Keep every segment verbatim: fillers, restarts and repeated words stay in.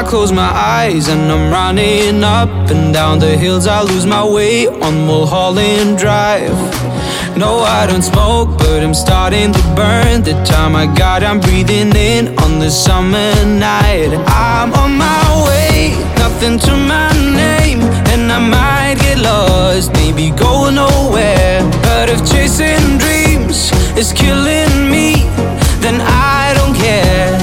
I close my eyes and I'm running up and down the hills. I lose my way on Mulholland Drive. No, I don't smoke, but I'm starting to burn. The time I got, I'm breathing in on the summer night. I'm on my way, nothing to my name, and I might get lost, maybe go nowhere. But if chasing dreams is killing me, then I don't care.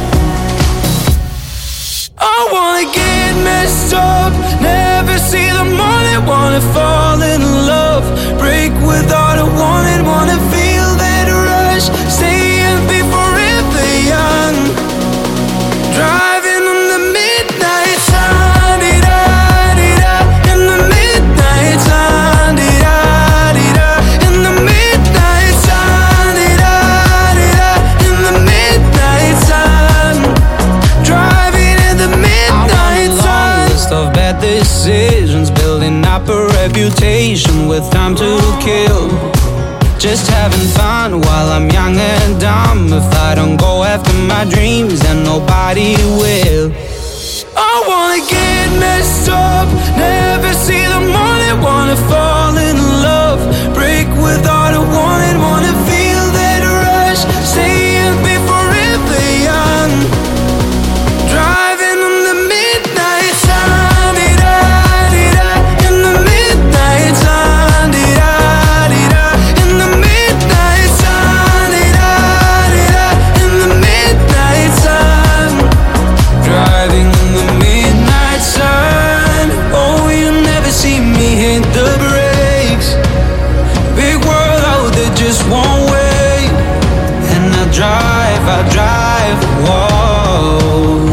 I wanna get messed up, never see the morning, wanna fall in love, break without a warning, wanna feel that rush, stay and be forever young, driving on the midnight sun, di-da-di-da, in the midnight sun, di-da-di-da, in the midnight sun, di-da-di-da, in the midnight sun, driving in the midnight sun. List of bad decisions, building up a reputation with time to kill. Just having fun while I'm young and dumb. If I don't go after my dreams, then nobody will. I wanna get messed up, never see the morning, wanna fall in love, break without a warning, wanna feel that rush, stay and be forever young, driving on the midnight sun, di-da-di-da, in the midnight sun, di-da-di-da, in the midnight sun, di-da-di-da, in the midnight sun, driving in the midnight sun. Oh, you never see me hit the brakes. Big world out there just won't wait. And I drive, I drive, whoa.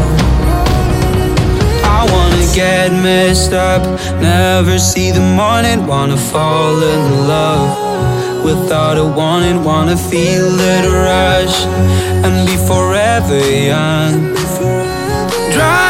I wanna get messed up, never see the morning, wanna fall in love without a warning, wanna feel that rush and be forever young. Drive